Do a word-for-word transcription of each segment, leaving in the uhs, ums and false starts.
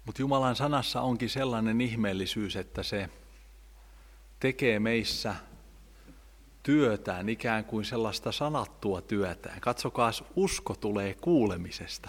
Mutta Jumalan sanassa onkin sellainen ihmeellisyys, että se tekee meissä työtään, ikään kuin sellaista sanattua työtään. Katsokaas, usko tulee kuulemisesta.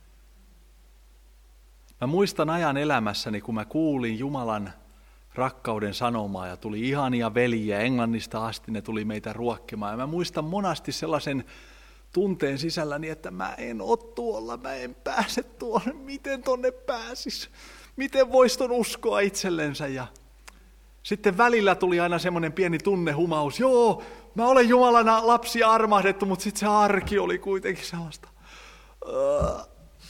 Mä muistan ajan elämässäni, kun mä kuulin Jumalan rakkauden sanomaa ja tuli ihania veljiä, Englannista asti ne tuli meitä ruokkimaan. Ja mä muistan monasti sellaisen tunteen sisälläni, että mä en ole tuolla, mä en pääse tuolle, miten tonne pääsis, miten vois ton uskoa itsellensä. Ja sitten välillä tuli aina semmoinen pieni tunnehumaus, joo, mä olen Jumalana lapsi armahdettu, mutta sitten se arki oli kuitenkin sellaista uh,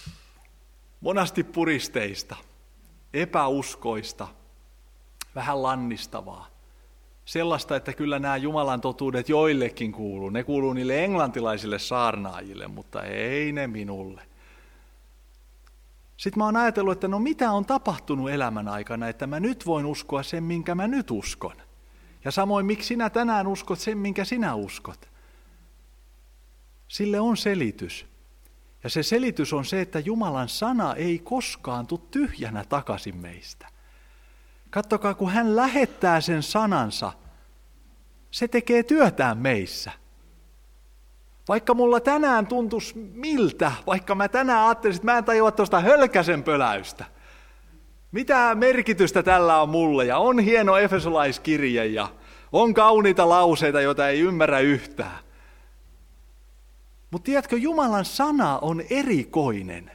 monasti puristeista, epäuskoista, vähän lannistavaa. Sellaista, että kyllä nämä Jumalan totuudet joillekin kuuluu. Ne kuuluu niille englantilaisille saarnaajille, mutta ei ne minulle. Sitten mä oon ajatellut, että no mitä on tapahtunut elämän aikana, että mä nyt voin uskoa sen, minkä mä nyt uskon. Ja samoin, miksi sinä tänään uskot sen, minkä sinä uskot. Sille on selitys. Ja se selitys on se, että Jumalan sana ei koskaan tule tyhjänä takaisin meistä. Katsokaa, kun hän lähettää sen sanansa, se tekee työtään meissä. Vaikka mulla tänään tuntuisi miltä, vaikka mä tänään ajattelisin, että mä en tajua tuosta hölkäsen pöläystä. Mitä merkitystä tällä on mulle, ja on hieno efesolaiskirje, ja on kauniita lauseita, joita ei ymmärrä yhtään. Mutta tiedätkö, Jumalan sana on erikoinen.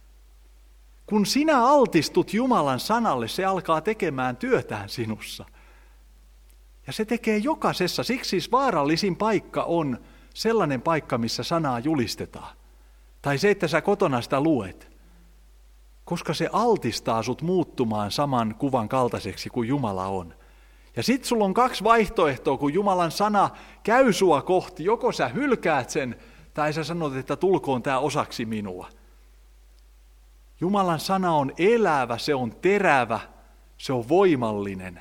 Kun sinä altistut Jumalan sanalle, se alkaa tekemään työtään sinussa. Ja se tekee jokaisessa. Siksi siis vaarallisin paikka on sellainen paikka, missä sanaa julistetaan. Tai se, että sä kotona sitä luet. Koska se altistaa sut muuttumaan saman kuvan kaltaiseksi kuin Jumala on. Ja sit sulla on kaksi vaihtoehtoa, kun Jumalan sana käy sua kohti. Joko sä hylkäät sen, tai sä sanot, että tulkoon tää osaksi minua. Jumalan sana on elävä, se on terävä, se on voimallinen.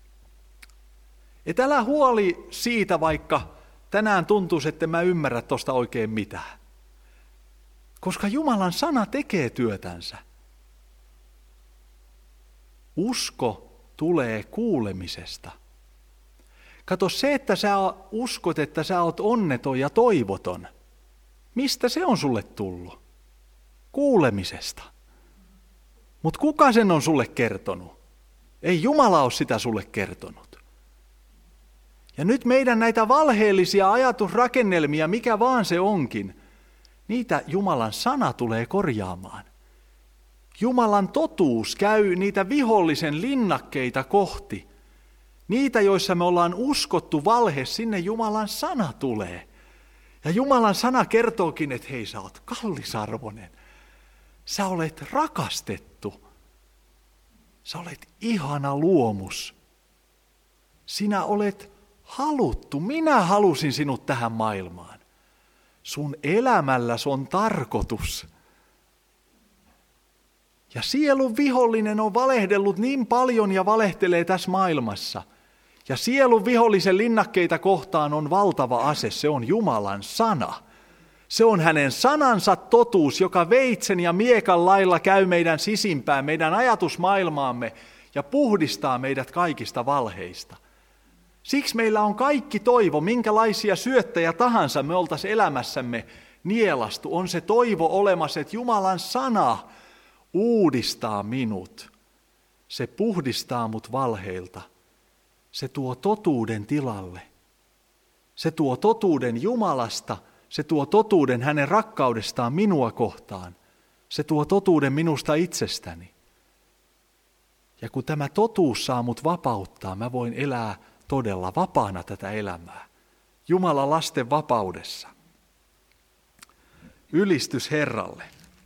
Et älä huoli siitä, vaikka tänään tuntuisi, että mä ymmärrä tosta oikein mitään. Koska Jumalan sana tekee työtänsä. Usko tulee kuulemisesta. Kato, se, että sä uskot, että sä oot onneton ja toivoton. Mistä se on sulle tullut? Kuulemisesta. Mutta kuka sen on sulle kertonut? Ei Jumala ole sitä sulle kertonut. Ja nyt meidän näitä valheellisia ajatusrakennelmia, mikä vaan se onkin, niitä Jumalan sana tulee korjaamaan. Jumalan totuus käy niitä vihollisen linnakkeita kohti. Niitä, joissa me ollaan uskottu valhe, sinne Jumalan sana tulee. Ja Jumalan sana kertookin, että hei, sä oot kallisarvoinen. Sä olet rakastettu. Sä olet ihana luomus. Sinä olet haluttu. Minä halusin sinut tähän maailmaan. Sun elämälläsi on tarkoitus. Ja sielun vihollinen on valehdellut niin paljon ja valehtelee tässä maailmassa. Ja sielun vihollisen linnakkeita kohtaan on valtava ase, se on Jumalan sana. Se on hänen sanansa totuus, joka veitsen ja miekan lailla käy meidän sisimpään, meidän ajatusmaailmaamme ja puhdistaa meidät kaikista valheista. Siksi meillä on kaikki toivo, minkälaisia syöttäjä tahansa me oltaisiin elämässämme nielastu. On se toivo olemassa, että Jumalan sana uudistaa minut. Se puhdistaa mut valheilta. Se tuo totuuden tilalle. Se tuo totuuden Jumalasta. Se tuo totuuden hänen rakkaudestaan minua kohtaan. Se tuo totuuden minusta itsestäni. Ja kun tämä totuus saa mut vapauttaa, mä voin elää todella vapaana tätä elämää. Jumalan lasten vapaudessa. Ylistys Herralle.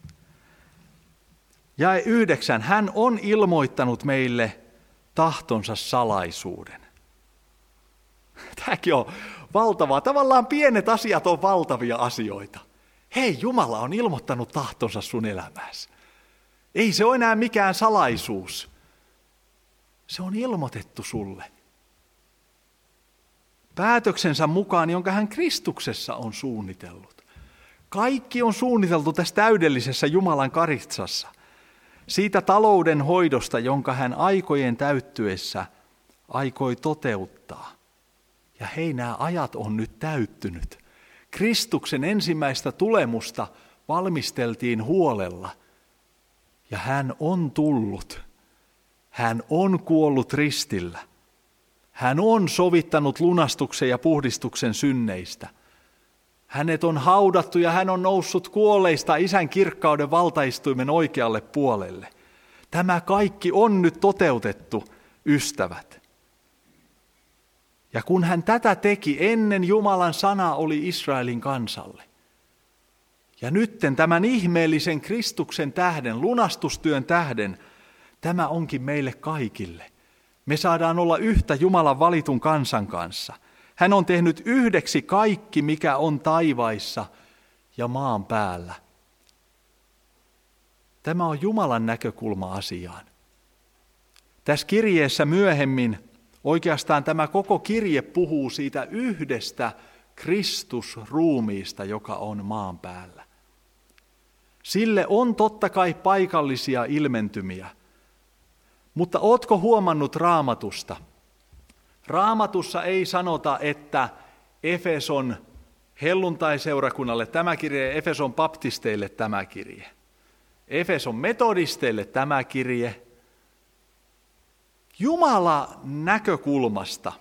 Jae yhdeksän. Hän on ilmoittanut meille tahtonsa salaisuuden. Tämäkin on valtavaa. Tavallaan pienet asiat on valtavia asioita. Hei, Jumala on ilmoittanut tahtonsa sun elämääsi. Ei se ole enää mikään salaisuus. Se on ilmoitettu sulle. Päätöksensä mukaan, jonka hän Kristuksessa on suunnitellut. Kaikki on suunniteltu tässä täydellisessä Jumalan karitsassa. siitä talouden hoidosta, jonka hän aikojen täyttyessä aikoi toteuttaa. Ja hei, nämä ajat on nyt täyttynyt. Kristuksen ensimmäistä tulemusta valmisteltiin huolella. Ja hän on tullut. Hän on kuollut ristillä. Hän on sovittanut lunastuksen ja puhdistuksen synneistä. Hänet on haudattu ja hän on noussut kuolleista Isän kirkkauden valtaistuimen oikealle puolelle. Tämä kaikki on nyt toteutettu, ystävät. Ja kun hän tätä teki, ennen Jumalan sana oli Israelin kansalle. Ja nytten tämän ihmeellisen Kristuksen tähden, lunastustyön tähden, tämä onkin meille kaikille. Me saadaan olla yhtä Jumalan valitun kansan kanssa. Hän on tehnyt yhdeksi kaikki, mikä on taivaissa ja maan päällä. Tämä on Jumalan näkökulma asiaan. Tässä kirjeessä myöhemmin, oikeastaan tämä koko kirje puhuu siitä yhdestä Kristusruumiista, joka on maan päällä. Sille on totta kai paikallisia ilmentymiä. Mutta ootko huomannut Raamatusta? Raamatussa ei sanota, että Efeson helluntaiseurakunnalle tämä kirje, Efeson baptisteille tämä kirje. Efeson metodisteille tämä kirje. Jumala näkökulmasta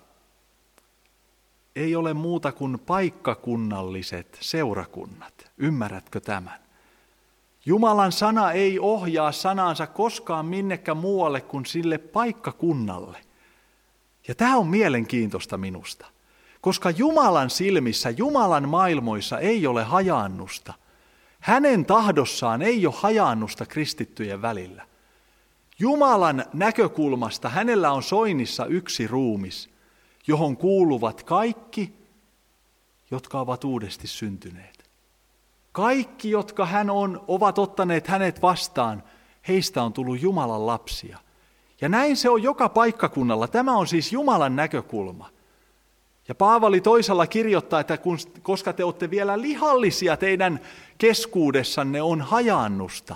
ei ole muuta kuin paikkakunnalliset seurakunnat. Ymmärrätkö tämän? Jumalan sana ei ohjaa sanansa koskaan minnekään muualle kuin sille paikkakunnalle. Ja tämä on mielenkiintoista minusta, koska Jumalan silmissä, Jumalan maailmoissa ei ole hajaannusta. Hänen tahdossaan ei ole hajaannusta kristittyjen välillä. Jumalan näkökulmasta hänellä on soinnissa yksi ruumis, johon kuuluvat kaikki, jotka ovat uudesti syntyneet. Kaikki, jotka hän on, ovat ottaneet hänet vastaan, heistä on tullut Jumalan lapsia. Ja näin se on joka paikkakunnalla. Tämä on siis Jumalan näkökulma. Ja Paavali toisella kirjoittaa, että kun, koska te olette vielä lihallisia, teidän keskuudessanne on hajaannusta.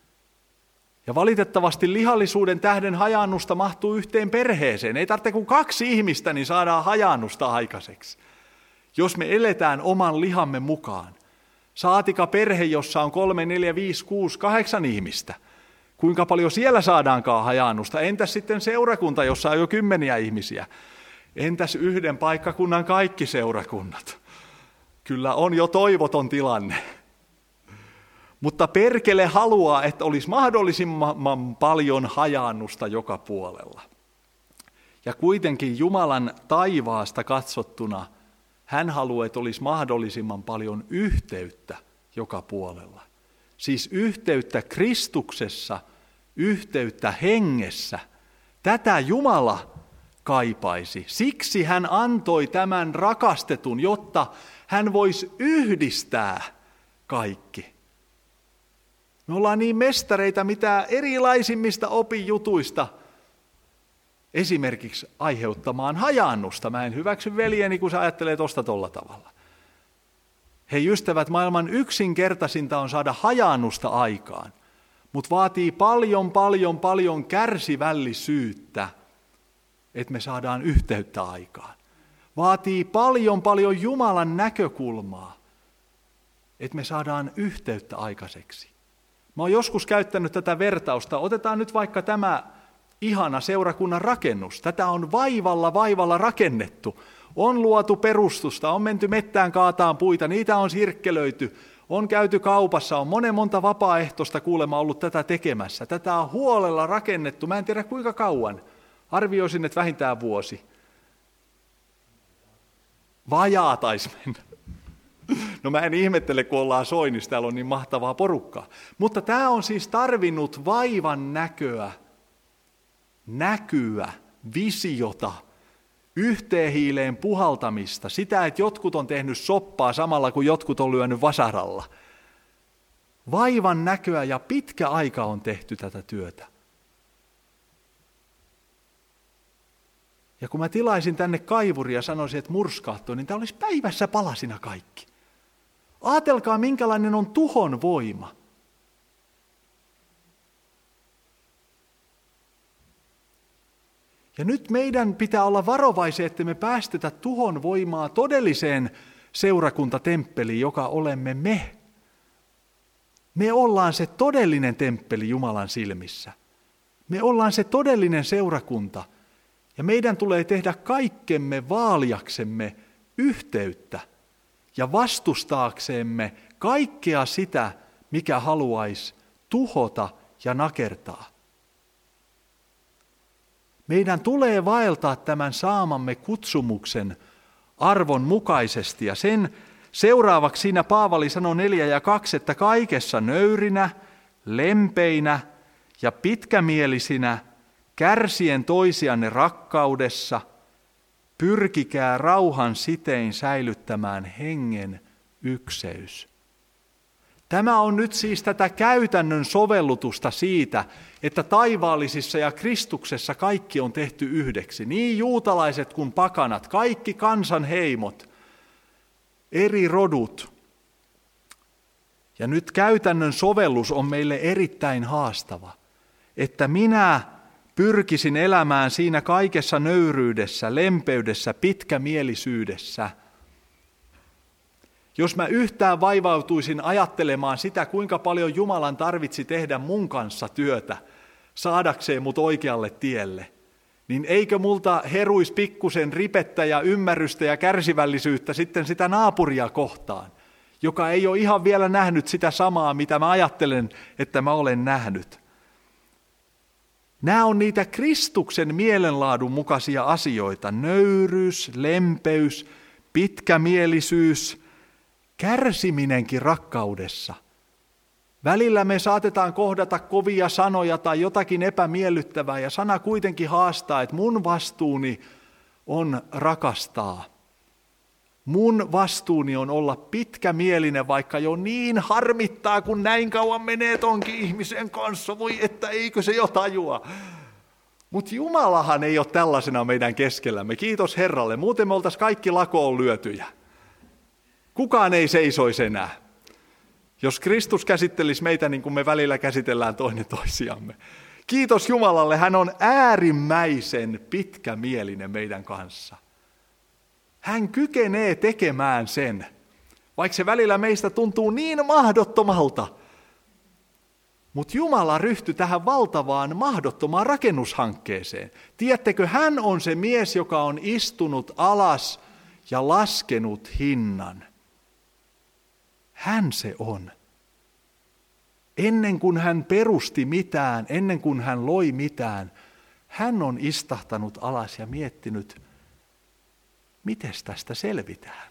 Ja valitettavasti lihallisuuden tähden hajaannusta mahtuu yhteen perheeseen. Ei tarvitse kuin kaksi ihmistä, niin saadaan hajaannusta aikaiseksi. Jos me eletään oman lihamme mukaan. Saatika perhe, jossa on kolme, neljä, viisi, kuusi, kahdeksan ihmistä. Kuinka paljon siellä saadaankaan hajaannusta? Entäs sitten seurakunta, jossa on jo kymmeniä ihmisiä? Entäs yhden paikkakunnan kaikki seurakunnat? Kyllä on jo toivoton tilanne. Mutta perkele haluaa, että olisi mahdollisimman paljon hajaannusta joka puolella. Ja kuitenkin Jumalan taivaasta katsottuna hän haluaa, että olisi mahdollisimman paljon yhteyttä joka puolella. Siis yhteyttä Kristuksessa, yhteyttä hengessä. Tätä Jumala kaipaisi. Siksi hän antoi tämän rakastetun, jotta hän voisi yhdistää kaikki. Me ollaan niin mestareita, mitä erilaisimmista opijutuista esimerkiksi aiheuttamaan hajaannusta. Mä en hyväksy veljeni, kun sä ajattelee tosta tolla tavalla. Hei ystävät, maailman yksinkertaisinta on saada hajaannusta aikaan, mutta vaatii paljon, paljon, paljon kärsivällisyyttä, että me saadaan yhteyttä aikaan. Vaatii paljon, paljon Jumalan näkökulmaa, että me saadaan yhteyttä aikaiseksi. Mä oon joskus käyttänyt tätä vertausta. Otetaan nyt vaikka tämä ihana seurakunnan rakennus. Tätä on vaivalla, vaivalla rakennettu. On luotu perustusta, on menty mettään kaataan puita, niitä on sirkkelöity, on käyty kaupassa, on monen monta vapaaehtoista kuulemma ollut tätä tekemässä. Tätä on huolella rakennettu, mä en tiedä kuinka kauan. Arvioisin, että vähintään vuosi. Vajaa taisi mennä. No mä en ihmettele, kun ollaan soinnissa, täällä on niin mahtavaa porukkaa. Mutta tämä on siis tarvinnut vaivan näköä, näkyä, visiota, yhteen hiileen puhaltamista, sitä, että jotkut on tehnyt soppaa samalla, kun jotkut on lyönyt vasaralla. Vaivan näköä ja pitkä aika on tehty tätä työtä. Ja kun mä tilaisin tänne kaivuria ja sanoisin, että murskaatto, niin tämä olisi päivässä palasina kaikki. Aatelkaa, minkälainen on tuhon voima. Ja nyt meidän pitää olla varovaisia, että me päästetä tuhon voimaa todelliseen seurakuntatemppeliin, joka olemme me. Me ollaan se todellinen temppeli Jumalan silmissä. Me ollaan se todellinen seurakunta. Ja meidän tulee tehdä kaikkemme vaaliaksemme yhteyttä ja vastustaaksemme kaikkea sitä, mikä haluaisi tuhota ja nakertaa. Meidän tulee vaeltaa tämän saamamme kutsumuksen arvon mukaisesti ja sen seuraavaksi siinä Paavali sanoo neljä ja kaksi, että kaikessa nöyrinä, lempeinä ja pitkämielisinä, kärsien toisianne rakkaudessa, pyrkikää rauhan sitein säilyttämään hengen ykseys. Tämä on nyt siis tätä käytännön sovellutusta siitä, että taivaallisissa ja Kristuksessa kaikki on tehty yhdeksi. Niin juutalaiset kuin pakanat, kaikki kansanheimot, eri rodut. Ja nyt käytännön sovellus on meille erittäin haastava, että minä pyrkisin elämään siinä kaikessa nöyryydessä, lempeydessä, pitkämielisyydessä. Jos mä yhtään vaivautuisin ajattelemaan sitä, kuinka paljon Jumalan tarvitsi tehdä mun kanssa työtä, saadakseen mut oikealle tielle, niin eikö multa heruisi pikkusen ripettä ja ymmärrystä ja kärsivällisyyttä sitten sitä naapuria kohtaan, joka ei ole ihan vielä nähnyt sitä samaa, mitä mä ajattelen, että mä olen nähnyt. Nämä on niitä Kristuksen mielenlaadun mukaisia asioita, nöyryys, lempeys, pitkämielisyys, kärsiminenkin rakkaudessa. Välillä me saatetaan kohdata kovia sanoja tai jotakin epämiellyttävää ja sana kuitenkin haastaa, että mun vastuuni on rakastaa. Mun vastuuni on olla pitkämielinen, vaikka jo niin harmittaa, kun näin kauan menee tonkin ihmisen kanssa. Voi että eikö se jo tajua. Mutta Jumalahan ei ole tällaisena meidän keskellämme. Kiitos Herralle. Muuten me oltaisiin kaikki lakoon lyötyjä. Kukaan ei seisoisi enää. Jos Kristus käsittelisi meitä niin kuin me välillä käsitellään toinen toisiamme. Kiitos Jumalalle, hän on äärimmäisen pitkämielinen meidän kanssa. Hän kykenee tekemään sen, vaikka se välillä meistä tuntuu niin mahdottomalta. Mutta Jumala ryhtyi tähän valtavaan, mahdottomaan rakennushankkeeseen. Tiedättekö, hän on se mies, joka on istunut alas ja laskenut hinnan. Hän se on. Ennen kuin hän perusti mitään, ennen kuin hän loi mitään, hän on istahtanut alas ja miettinyt, miten tästä selvitään.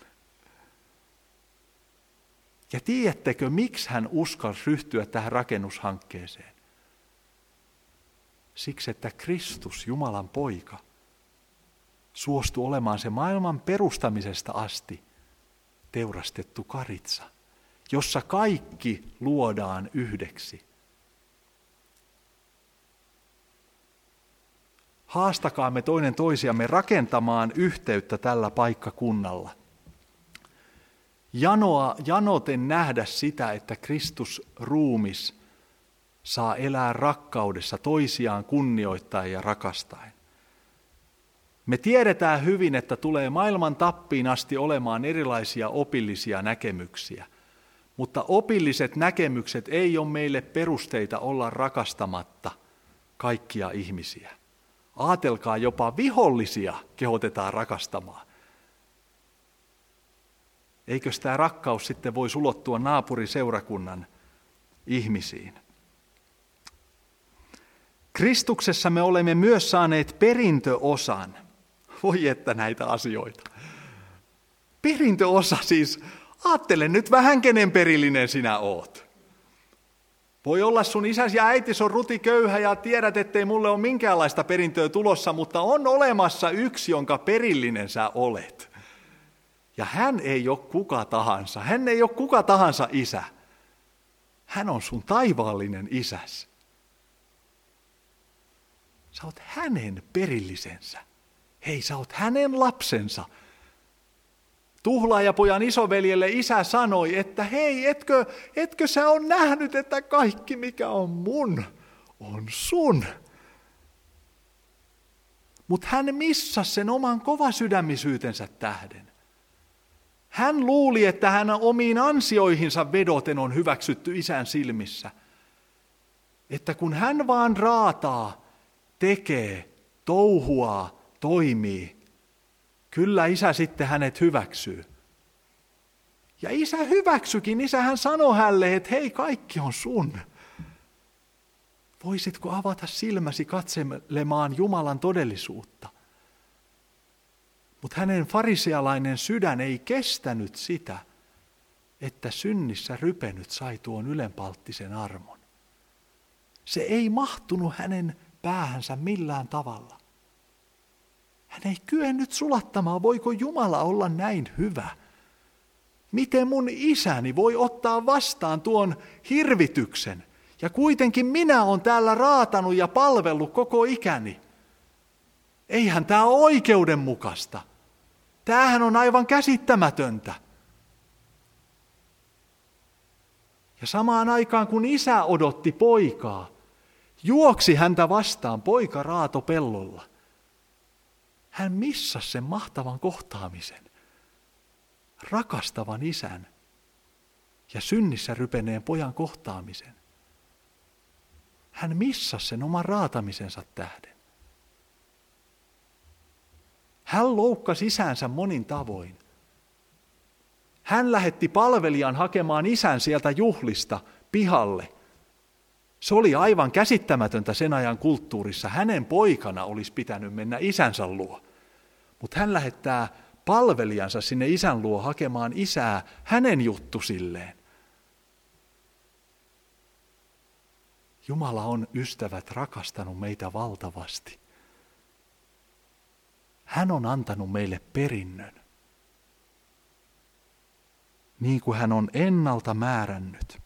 Ja tiedättekö, miksi hän uskalsi ryhtyä tähän rakennushankkeeseen? Siksi, että Kristus, Jumalan poika, suostui olemaan se maailman perustamisesta asti teurastettu karitsa, jossa kaikki luodaan yhdeksi. Haastakaamme toinen toisiamme rakentamaan yhteyttä tällä paikkakunnalla. Janoa, janoten nähdä sitä, että Kristus ruumis saa elää rakkaudessa toisiaan kunnioittaen ja rakastaen. Me tiedetään hyvin, että tulee maailman tappiin asti olemaan erilaisia opillisia näkemyksiä, mutta opilliset näkemykset ei ole meille perusteita olla rakastamatta kaikkia ihmisiä. Aatelkaa, jopa vihollisia kehotetaan rakastamaan. Eikös tämä rakkaus sitten voisi ulottua naapuriseurakunnan ihmisiin? Kristuksessa me olemme myös saaneet perintöosan. Voi että näitä asioita. Perintöosa siis, aattele nyt vähän kenen perillinen sinä oot. Voi olla sun isäsi ja äitis on rutiköyhä ja tiedät, ettei mulle ole minkäänlaista perintöä tulossa, mutta on olemassa yksi, jonka perillinen sä olet. Ja hän ei ole kuka tahansa, hän ei ole kuka tahansa isä. Hän on sun taivaallinen isäs. Sä oot hänen perillisensä. Hei, sä oot hänen lapsensa. Tuhlaajapojan isoveljelle isä sanoi, että hei, etkö, etkö sä on nähnyt, että kaikki mikä on mun, on sun. Mutta hän missasi sen oman kovasydämisyytensä tähden. Hän luuli, että hän omiin ansioihinsa vedoten on hyväksytty isän silmissä. Että kun hän vaan raataa, tekee, touhuaa, toimii, kyllä isä sitten hänet hyväksyy. Ja isä hyväksyikin, isä hän sanoi hänelle, että hei, kaikki on sun. Voisitko avata silmäsi katselemaan Jumalan todellisuutta? Mutta hänen farisealainen sydän ei kestänyt sitä, että synnissä rypenyt sai tuon ylenpalttisen armon. Se ei mahtunut hänen päähänsä millään tavalla. Hän ei kyennyt sulattamaan, voiko Jumala olla näin hyvä? Miten mun isäni voi ottaa vastaan tuon hirvityksen? Ja kuitenkin minä olen täällä raatanut ja palvellut koko ikäni. Eihän tämä ole oikeudenmukaista. Tämähän on aivan käsittämätöntä. Ja samaan aikaan kun isä odotti poikaa, juoksi häntä vastaan poika raato pellolla. Hän missasi sen mahtavan kohtaamisen. Rakastavan isän ja synnissä rypeneen pojan kohtaamisen. Hän missasi sen oman raatamisensa tähden. Hän loukkasi isänsä monin tavoin. Hän lähetti palvelijan hakemaan isän sieltä juhlista pihalle. Se oli aivan käsittämätöntä sen ajan kulttuurissa. Hänen poikana olisi pitänyt mennä isänsä luo. Mutta hän lähettää palvelijansa sinne isän luo hakemaan isää hänen juttusilleen. Jumala on, ystävät, rakastanut meitä valtavasti. Hän on antanut meille perinnön. Niin kuin hän on ennalta määrännyt.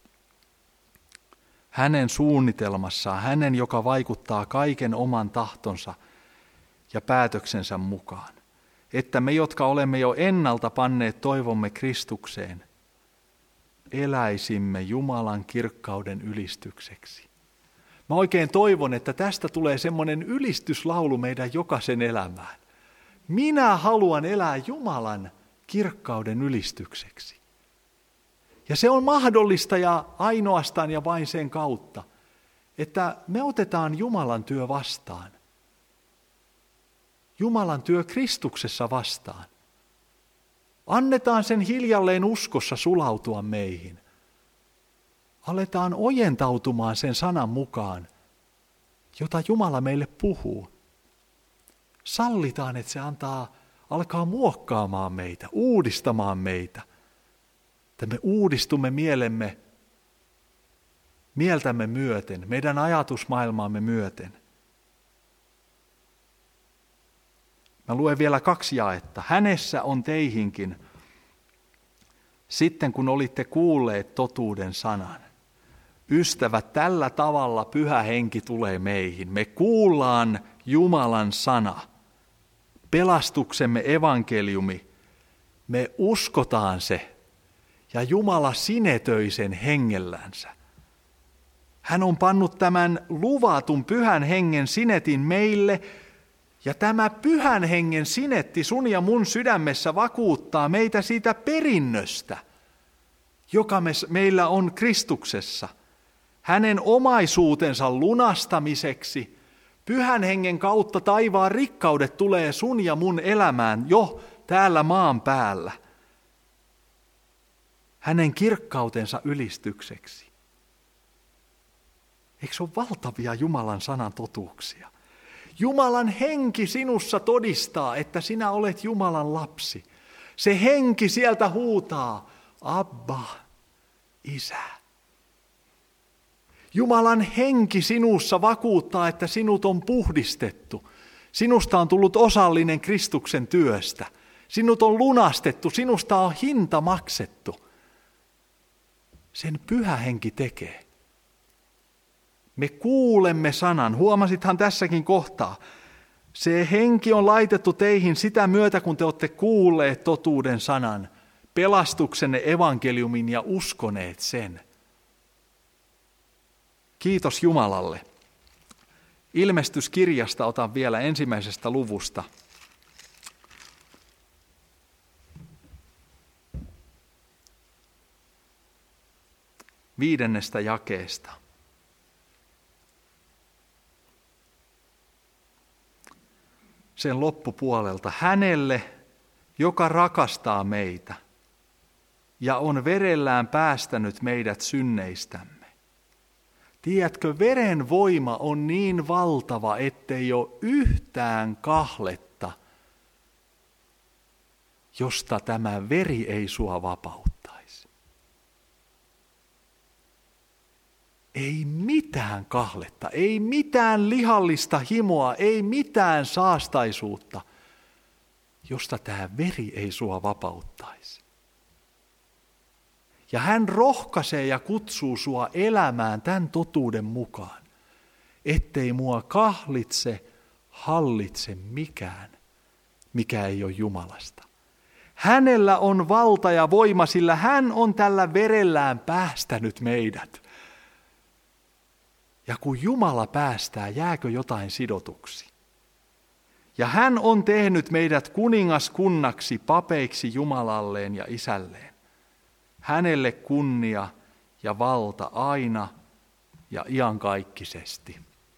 Hänen suunnitelmassaan, hänen, joka vaikuttaa kaiken oman tahtonsa ja päätöksensä mukaan. Että me, jotka olemme jo ennalta panneet toivomme Kristukseen, eläisimme Jumalan kirkkauden ylistykseksi. Mä oikein toivon, että tästä tulee semmoinen ylistyslaulu meidän jokaisen elämään. Minä haluan elää Jumalan kirkkauden ylistykseksi. Ja se on mahdollista ja ainoastaan ja vain sen kautta, että me otetaan Jumalan työ vastaan. Jumalan työ Kristuksessa vastaan. Annetaan sen hiljalleen uskossa sulautua meihin. Aletaan ojentautumaan sen sanan mukaan, jota Jumala meille puhuu. Sallitaan, että se antaa, alkaa muokkaamaan meitä, uudistamaan meitä. Että me uudistumme mielemme, mieltämme myöten, meidän ajatusmaailmaamme myöten. Mä luen vielä kaksi jaetta. Hänessä on teihinkin, sitten kun olitte kuulleet totuuden sanan. Ystävät, tällä tavalla Pyhä Henki tulee meihin. Me kuullaan Jumalan sana, pelastuksemme evankeliumi. Me uskotaan se ja Jumala sinetöi sen hengellänsä. Hän on pannut tämän luvatun Pyhän Hengen sinetin meille. Ja tämä Pyhän Hengen sinetti sun ja mun sydämessä vakuuttaa meitä siitä perinnöstä, joka me, meillä on Kristuksessa. Hänen omaisuutensa lunastamiseksi, Pyhän Hengen kautta taivaan rikkaudet tulee sun ja mun elämään jo täällä maan päällä. Hänen kirkkautensa ylistykseksi. Eikö se ole valtavia Jumalan sanan totuuksia? Jumalan henki sinussa todistaa, että sinä olet Jumalan lapsi. Se henki sieltä huutaa, Abba, Isä. Jumalan henki sinussa vakuuttaa, että sinut on puhdistettu. Sinusta on tullut osallinen Kristuksen työstä. Sinut on lunastettu, sinusta on hinta maksettu. Sen Pyhä Henki tekee. Me kuulemme sanan. Huomasithan tässäkin kohtaa. Se henki on laitettu teihin sitä myötä, kun te olette kuulleet totuuden sanan, pelastuksenne evankeliumin ja uskoneet sen. Kiitos Jumalalle. Ilmestyskirjasta otan vielä ensimmäisestä luvusta. Viidennestä jakeesta. Sen loppupuolelta. Hänelle, joka rakastaa meitä ja on verellään päästänyt meidät synneistämme. Tiedätkö, veren voima on niin valtava, ettei ole yhtään kahletta, josta tämä veri ei sua vapauttaisi. Ei mitään kahletta, ei mitään lihallista himoa, ei mitään saastaisuutta, josta tämä veri ei sua vapauttaisi. Ja hän rohkaisee ja kutsuu sua elämään tämän totuuden mukaan, ettei mua kahlitse, hallitse mikään, mikä ei ole Jumalasta. Hänellä on valta ja voima, sillä hän on tällä verellään päästänyt meidät. Ja kun Jumala päästää, jääkö jotain sidotuksi? Ja hän on tehnyt meidät kuningaskunnaksi, papeiksi Jumalalleen ja Isälleen. Hänelle kunnia ja valta aina ja iankaikkisesti.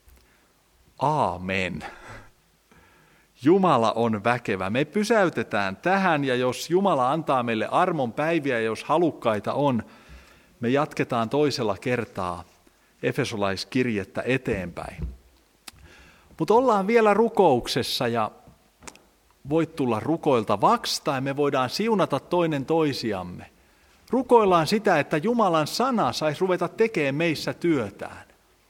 Aamen. Jumala on väkevä. Me pysäytetään tähän, ja jos Jumala antaa meille armon päiviä, ja jos halukkaita on, me jatketaan toisella kertaa Efesolaiskirjettä eteenpäin. Mutta ollaan vielä rukouksessa, ja voit tulla rukoilta vastaan, me voidaan siunata toinen toisiamme. Rukoillaan sitä, että Jumalan sana saisi ruveta tekemään meissä työtään.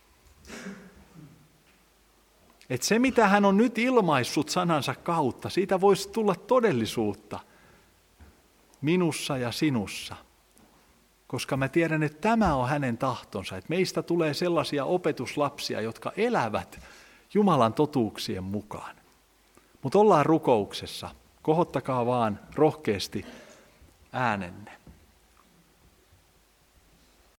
Että se, mitä hän on nyt ilmaissut sanansa kautta, siitä voisi tulla todellisuutta minussa ja sinussa. Koska mä tiedän, että tämä on hänen tahtonsa, että meistä tulee sellaisia opetuslapsia, jotka elävät Jumalan totuuksien mukaan. Mutta ollaan rukouksessa. Kohottakaa vaan rohkeasti äänenne.